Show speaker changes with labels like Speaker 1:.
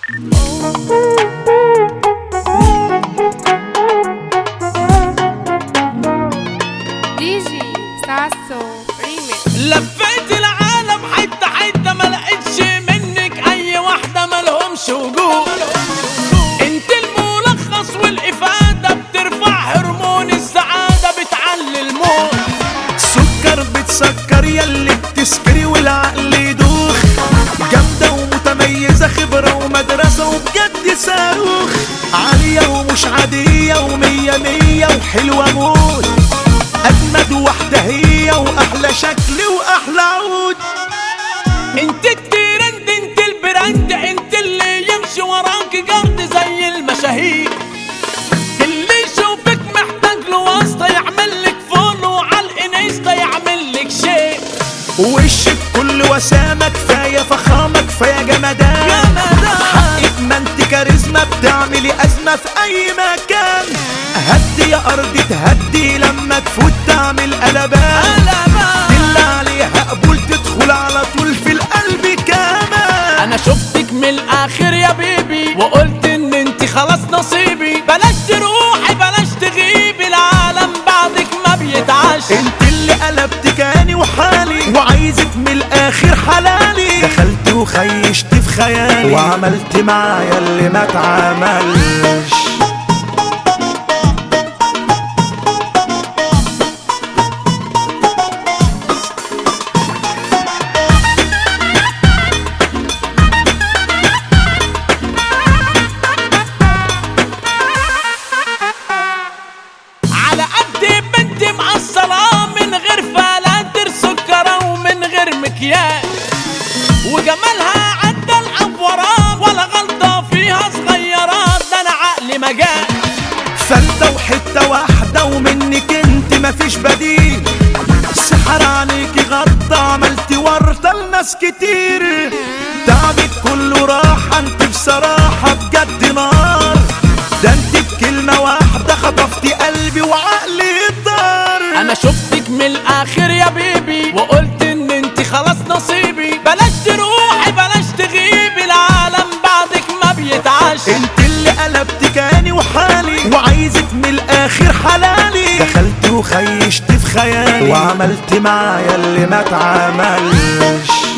Speaker 1: ديجي ساسو ريميكس.
Speaker 2: لفيت العالم حتة حتة ما لقيتش منك اي واحدة مالهمش وجود. انت الملخص والافادة، بترفع هرمون السعادة، بتعلي الموت.
Speaker 3: سكر بتسكر ياللي بتسكري والعقل يدوخ. جامدة ومتميزة، خبرة ومدرسة وبجد صاروخ. عالية ومش عادية ومية مية وحلوة موت. أجمد واحدة هي وأحلى شكل وأحلى عود.
Speaker 2: انت الترند، انت البراند، انت اللي يمشي وراك جرد زي المشاهير. اللي يشوفك محتاج له واسطة، يعمل لك فولو على الانستا، يعمل لك شيء.
Speaker 3: وشك كل وسامة، كفاية فخامة، كفاية جمدان. حقك ما انت كاريزما، بتعملي أزمة في أي مكان. هدي يا أرض تهدي، لما تفوت تعمل قلبان. اللي عليها قبول تدخل على طول في القلب كمان.
Speaker 2: انا شفتك من الاخر يا بيبي، وقلت ان انت خلاص نصيبي. بلاش تروحي بلاش تغيبي، العالم بعدك ما بيتعاش.
Speaker 3: انت اللي قلبت كياني وحالي، وعايزك من الاخر حلالي. دخلت وخيشت في خيالي، وعملت معايا اللي ما اتعملش.
Speaker 2: على قد بنت مقصرة، من غير فلاتر سكرة ومن غير مكياج، وجمالها عدى الأفورات، ولا غلطة فيها صغيرات، ده أنا عقلي مجال.
Speaker 3: فلتة وحتة واحدة ومنك انت مفيش بديل. سحر عليكي غطى، عملتي ورطة لناس كتير. تعبك كله راحة، انت بصراحة بجد نار. ده انت بكلمة واحدة خطفتي قلبي وعقلي طار.
Speaker 2: أنا شفتك من الآخر يا بيبي، وقلت إن أنت خلاص نصيبي. بلاش تروحي بلاش تغيبي، العالم بعدك ما بيتعاش.
Speaker 3: انت اللي قلبت كياني وحالي، وعايزك من الآخر حلالي. دخلت وخيشت في خيالي، وعملت معايا اللي ما اتعملش.